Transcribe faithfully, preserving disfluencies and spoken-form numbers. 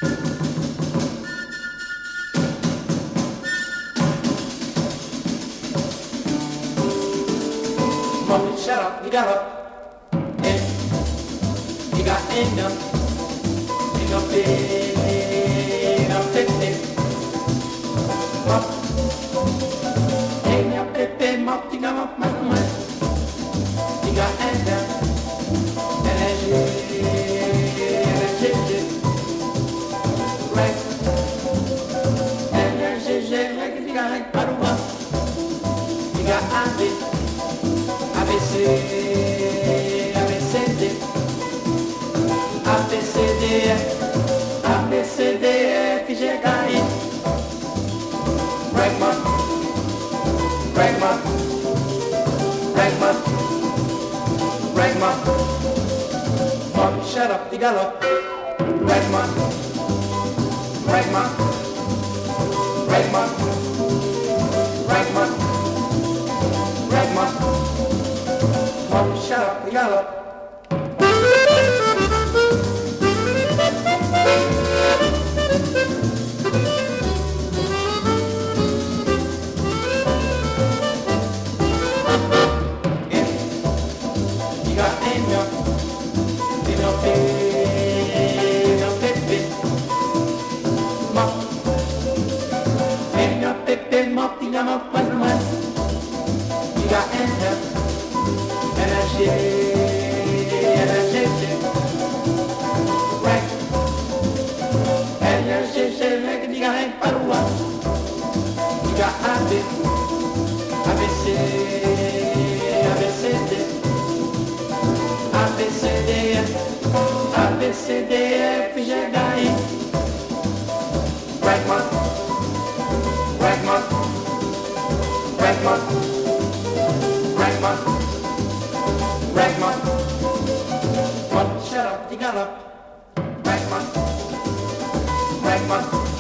Mom, shut up, you got up. Hey, you got end up. Ain't up, ain't up, ain't up. Ain't up, ain't up, you got up, my man. You got end up. Energy, energy, right. Energy, energy, you got like Padua. You got Andy. A B C, A B C D, A B C D, A B C D, F, G, H, I. Ragman, Ragman, Ragman, Ragman. Mom, shut up, the gallop. Ragman, Ragman, Ragman, Ragman, Ragman. Mom, shut up, the gallop. You got Enya, Enya, Enya, Pepe, Mom, Enya, Pepe, Mom, Enya, Mom, Mom, you got Enya. Energy, energy, right. Energy, energy, you got hang Padua. You got Andy, A B C, A B C D, A B C D, A B C D, F, G, H, I. Ragman, Ragman, Ragman, Ragman. Ragman, Mom, shut up, you got up. Ragman, Ragman.